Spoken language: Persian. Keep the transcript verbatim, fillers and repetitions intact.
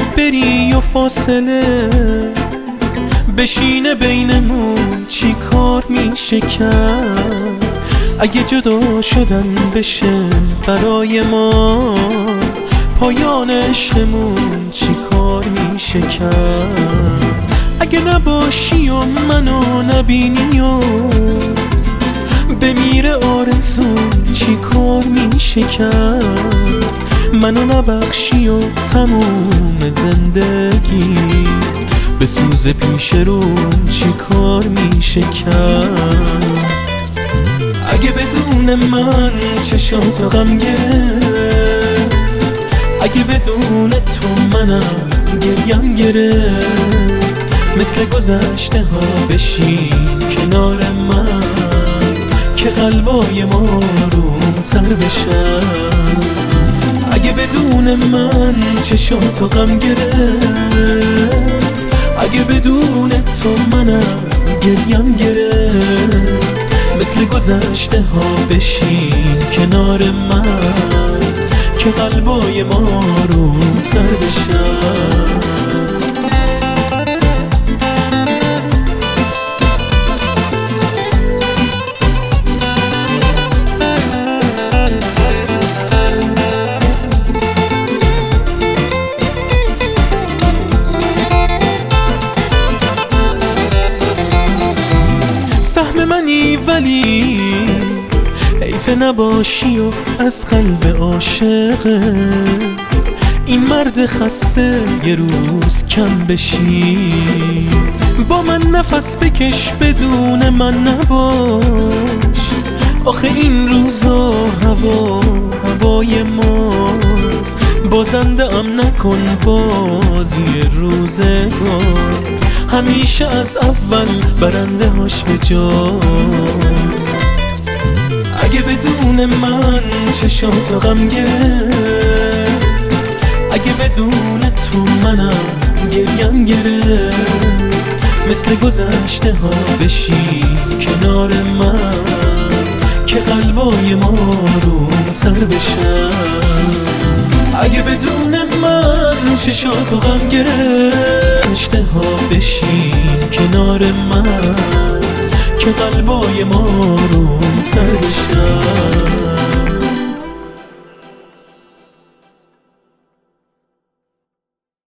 بری و فاصله بشینه بینمون چی کار میشه کرد؟ اگه جدا شدن بشه برای ما پایان عشقمون چی کار میشه کرد؟ اگه نباشی و منو نبینی و بمیره آرزون چی کار میشه کرد؟ منو نبخشی و تموم زندگی به سوز پیش روم چی کار میشه کرد؟ اگه بدون من چشاتو غم گرفت، اگه بدون تو منم گریم گرفت، مثل گذشته ها بشی کنار من که قلبای ما رومتر بشن. اگه بدون من چشاتو غم گرفت، اگه بدون تو منم گریم گرفت، مثل گذشته ها بشی کنار من که قلبای ما رومتر بشن. سهم منی ولی حیف نباشی و از قلب عاشقه این مرد خسته یه روز کم بشی. با من نفس بکش بدون من نباش، آخه این روزا هوا هوای ماست. بازنده ام نکن بازی روزگار، همیشه از اول برنده هاش به جاست. اگه بدون من چشاتو غم گرفت، اگه بدون تو منم گریم گرفت، مثل گذشته ها بشی کنار من که قلبای ما رومتر بشن. اگه بدون من چشاتو غم گرفت ها بشی کنار من که قلبای ما رومتر